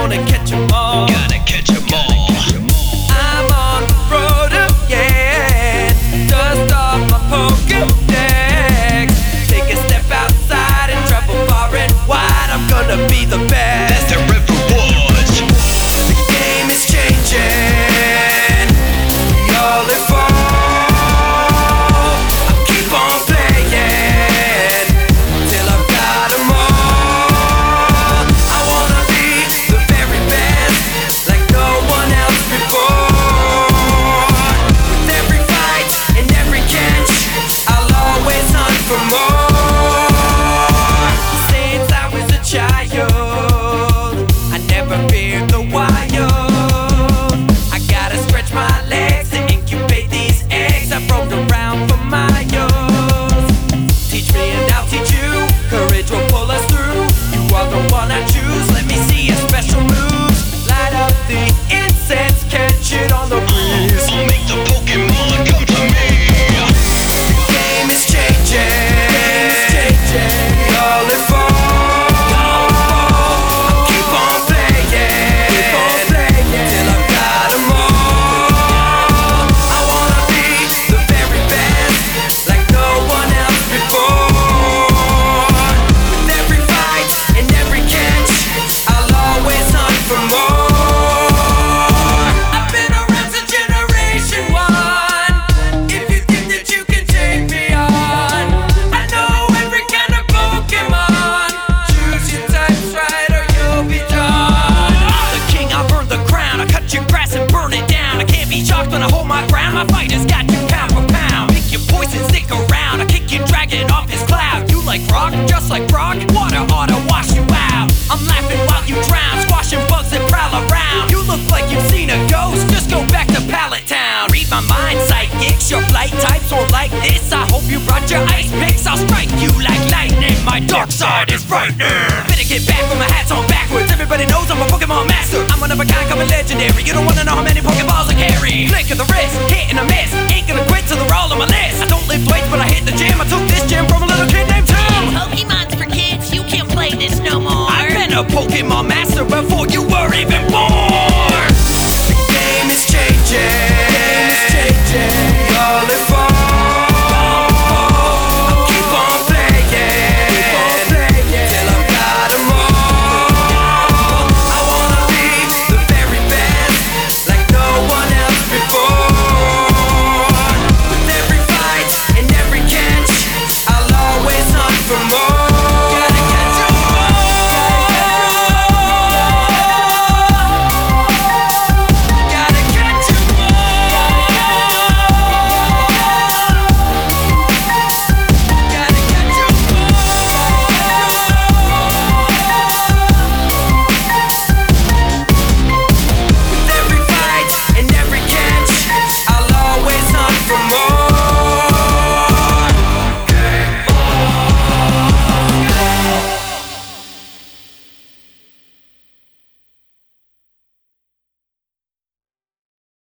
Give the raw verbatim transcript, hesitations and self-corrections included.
gonna catch 'em all. Gotta catch 'em all. I'm on the road again. Dust off my Pokédex. Take a step outside and travel far and wide. I'm gonna be the best. That's the river was. The game is changing. We all evolve. I keep on playing till I've got 'em all. I wanna be the very best, like no one else before. With every fight and every catch, I'll always hunt for more. Since I was a child, I never feared the wild. I gotta stretch my legs to incubate these eggs. I've roamed around for miles. Teach me and I'll teach you. Courage will pull us through. You are the one I choose. Let me see your special moves. Light up the incense, catch it on the breeze. I'll make the Pokemon come to me. The game is changing. We all evolve. Keep on playing till I've got 'em all. I wanna be the very best, like no one else before. With every fight and every catch, I'll always hunt for more. I've been around since generation one. If you think that you can take me on, I know every kind of Pokemon. Choose your types right or you'll be done. I'm the king, I'll burn the crown. I cut your grass and burn it down. I can't be shocked when I hold my ground. My fighters got you pound for pound. Pick your poison, stick around. I kick your dragon off his cloud. You like rock, just like Brock. Water ought to wash you out. I'm laughing while you drown, squashing bugs that prowl around. You look like you've seen a ghost. Just go back to Pallet Town. Read my mind, psychics. Your flight types won't like this. I hope you brought your ice picks. I'll strike you like lightning. My dark side is frightening. Better get back when my hat's on backwards. Everybody knows I'm a Pokemon master. I'm one of a kind, coming legendary. You don't wanna know how many Pokeballs I carry. Flick of the wrist, hit and a miss. Ain't gonna quit till they're all on my list. I don't lift weights, but I hit the gym. I took this gym from a little kid named Tim. Pokemon's for kids, you can't play this no more. I've been a Pokemon master before you